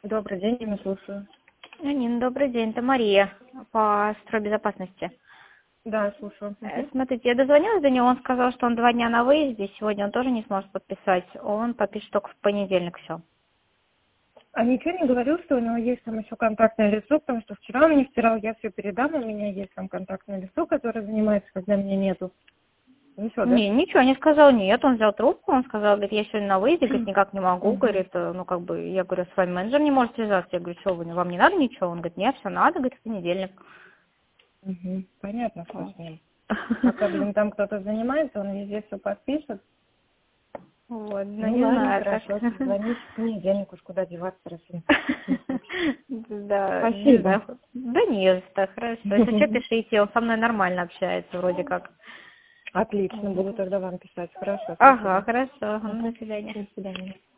Добрый день, я вас слушаю. Нин, добрый день, это Мария по стройбезопасности. Да, слушаю. Смотрите, я дозвонилась до него, он сказал, что он 2 дня на выезде, сегодня он тоже не сможет подписать, он подпишет только в понедельник все. А ничего не говорил, что у него есть там еще контактное лицо, потому что вчера он мне стирал, я все передам, у меня есть там контактное лицо, которое занимается, когда меня нету. Ничего, да? Не, ничего не сказал, нет, он взял трубку, он сказал, говорит, я сегодня на выезде, говорит, никак не могу, говорит, я говорю, с вами менеджер не может связаться, я говорю, что вы, вам не надо ничего, он говорит, нет, все надо, говорит, в понедельник. Понятно, что с ним. Пока, там кто-то занимается, он везде все подпишет. Вот, ну Ну не ладно, знаю, так. хорошо, созвонись в понедельник, уж куда деваться, раз он не хочет. Да, не Спасибо. знаю. Да не за что, хорошо. Если что, пишите, он со мной нормально общается вроде как. Отлично, буду тогда вам писать. Хорошо, Ага, спасибо. хорошо. До свидания. До свидания.